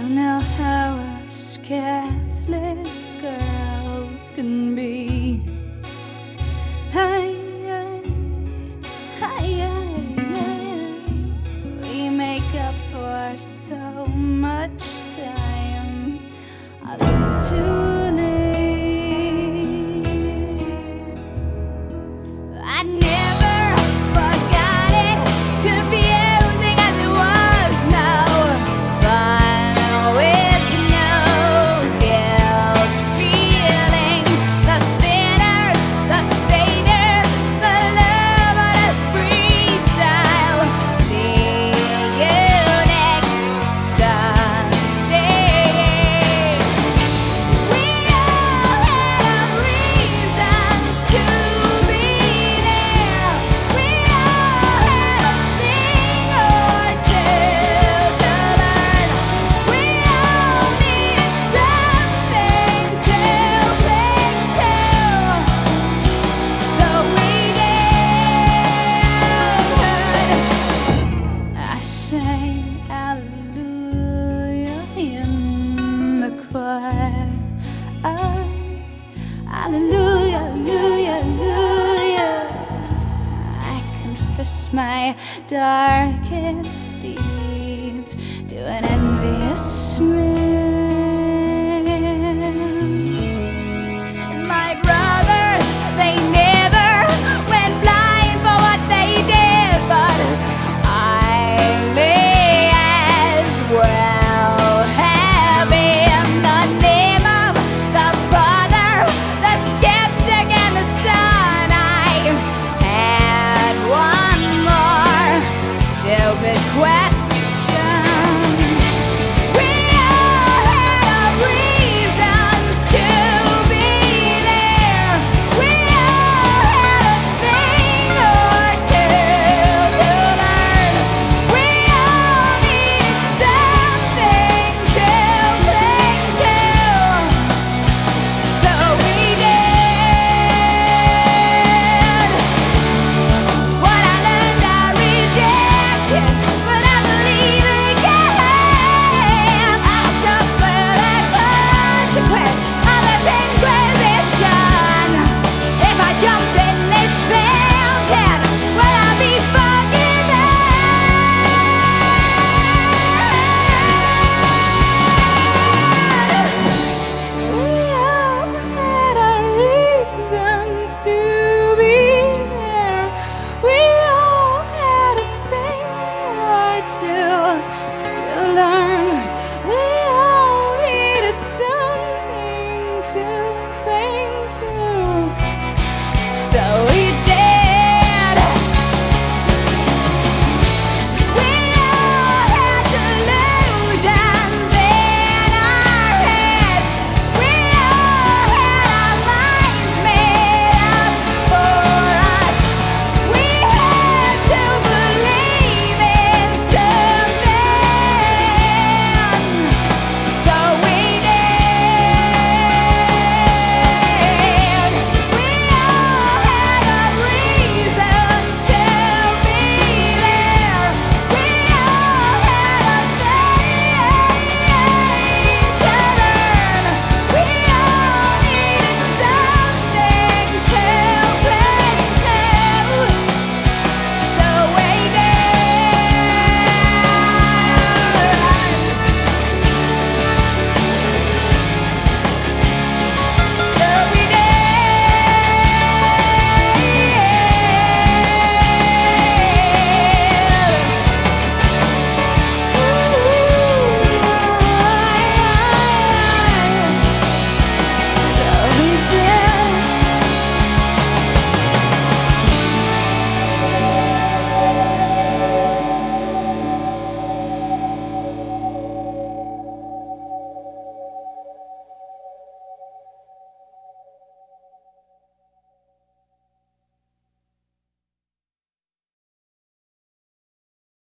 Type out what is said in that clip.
don't know how us Catholic girls can be. We make up for so much time a little too late. I never forgot it, confusing as it was. No fun with no guilt feelings. The sinners, the saviors, the loveless freestyle. See you next Sunday. We all have reasons to be there. We all have a thing or two to learn. We all need something to cling to. So we did. I sang hallelujah in the choir. Hallelujah, hallelujah, hallelujah. I confess my darkest deeds to an envious man. And my brothers, they never went blind for what they did, but I may as well have in the name of the Father, the skeptic, and the Son. I had one more stupid question.